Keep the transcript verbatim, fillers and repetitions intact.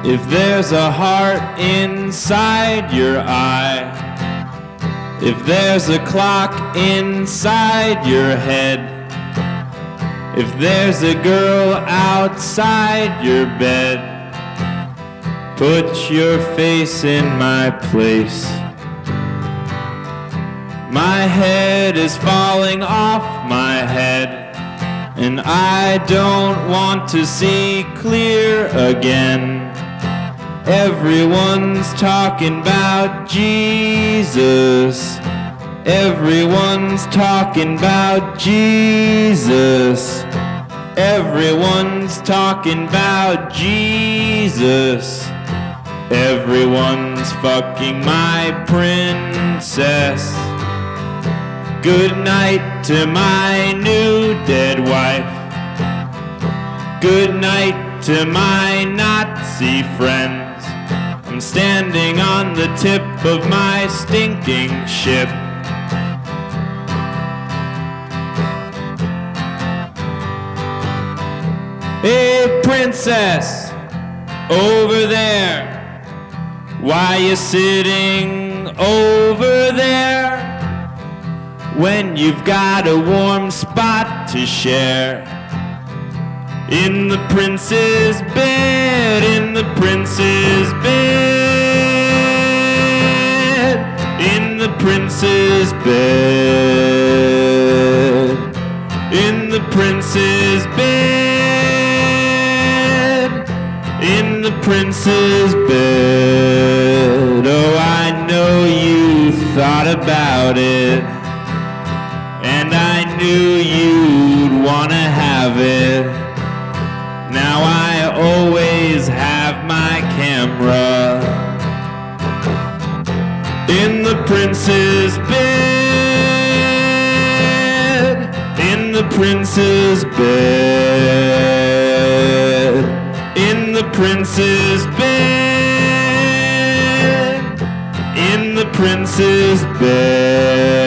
If there's a heart inside your eye, if there's a clock inside your head, if there's a girl outside your bed, put your face in my place. My head is falling off my head, and I don't want to see clear again. Everyone's talking about Jesus. Everyone's talking about Jesus. Everyone's talking about Jesus. Everyone's fucking my princess. Good night to my new dead wife. Good night to my Nazi friends. I'm standing on the tip of my stinking ship. Hey, princess, over there. Why you sitting over there when you've got a warm spot to share? In the prince's bed, in the prince's bed, in the prince's bed, in the prince's bed, in the prince's bed. Oh, I know you thought about it, and I knew you'd wanna have it. Now I always have my camera in the prince's bed, in the prince's bed, in the prince's bed, in the prince's bed.